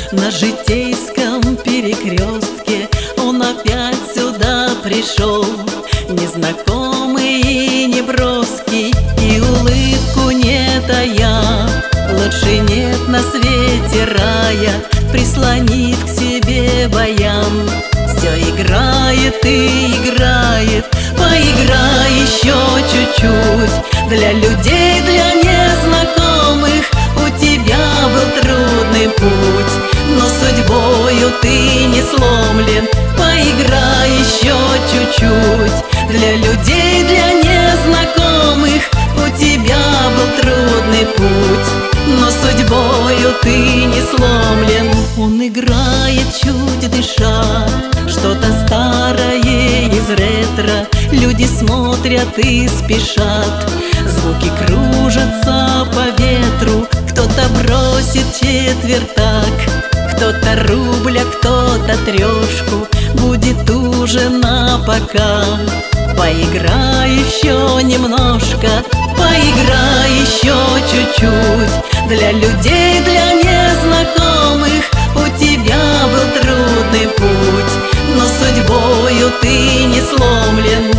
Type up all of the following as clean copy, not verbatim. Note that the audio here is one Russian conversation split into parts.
На житейском перекрестке он опять сюда пришел, незнакомый и неброский, и улыбку не тая. Лучше нет на свете рая, прислонит к себе баян. Все играет и играет, поиграй еще чуть-чуть. Для людей, для незнакомых у тебя был трудный путь, но судьбою ты не сломлен, поиграй еще чуть-чуть. Для людей, для незнакомых у тебя был трудный путь, но судьбою ты не сломлен. Он играет чуть дыша, что-то старое из ретро. Люди смотрят и спешат, звуки кружатся по ветру. Кто-то бросит четвертак, кто-то рубля, кто-то трешку. Будет ужин пока, поиграй еще немножко, поиграй еще чуть-чуть. Для людей, для незнакомых у тебя был трудный путь, но судьбою ты не сломлен.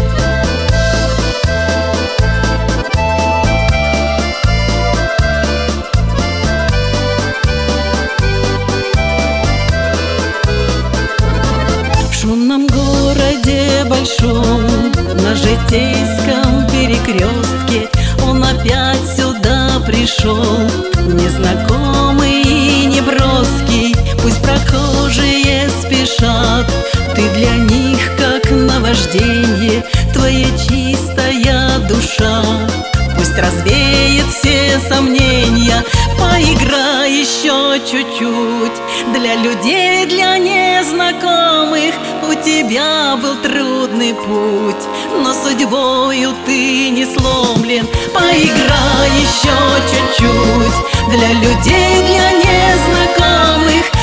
В шумном городе большом, на житейском перекрестке он опять сюда пришел, незнакомый и неброский. Пусть прохожие спешат, ты для них как наваждение, твоя чистая душа. Пусть развеет все сомнения, поиграй еще чуть-чуть. Для людей, для незнакомых у тебя был трудный путь, но судьбою ты не сломлен, поиграй еще чуть-чуть. Для людей, для незнакомых